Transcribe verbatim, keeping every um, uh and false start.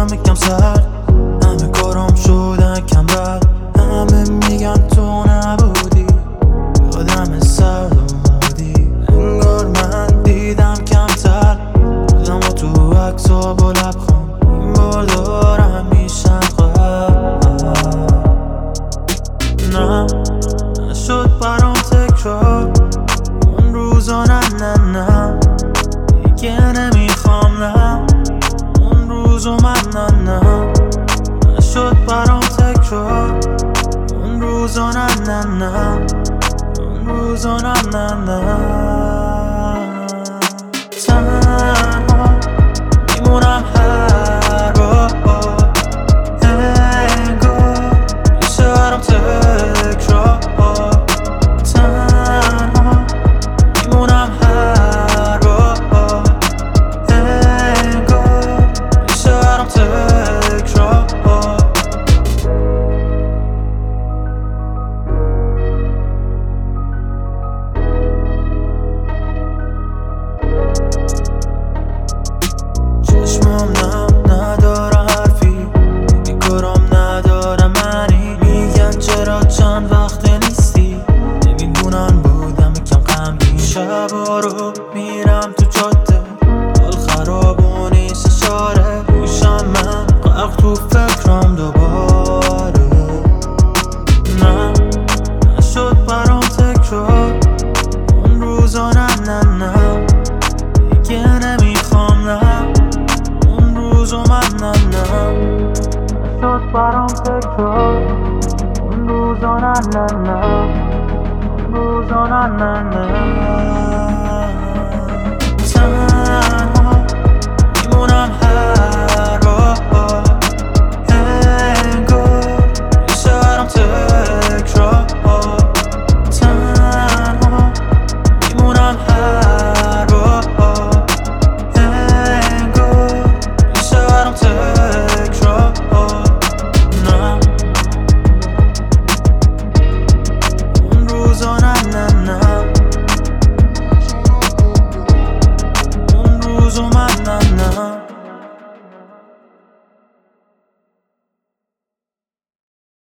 همه کم سرد، همه کارام شدن کم رد. همه میگن تو نبودی، یادم سرد و مودی. انگار من دیدم کمتر خودم و تو عکس‌ها با لبخند. این بار دارم میشم خواهد. نه نشد برام تکرار اون روزا، نه نه نه دیگه نمیخوام. نه اون روزو من، نه نه نشد برام تکرار اون روزا، نه نه نه اون روزا، نه نه نه تنها میمونم هر بار، انگار میشه برام تکرار. تنها میمونم هر بار، انگار میشه برام تکرار. چشمام نه نداره حرفی، بیکارم نداره معنی. میگن چرا چند وقت نیستی، نمیدونن بودم کم غمگین. شبا رو میرم تو جاده، حال خراب و نیست اشاره. میشم من غرق تو فکرم دوباره. نه نشد برام تکرار اون روزا، نه نه نه دیگه نمیخوام. نه اون روزو من، نه نه نشد برام تکرار اون روزا، نه نه نه اون روزا، نه نه نه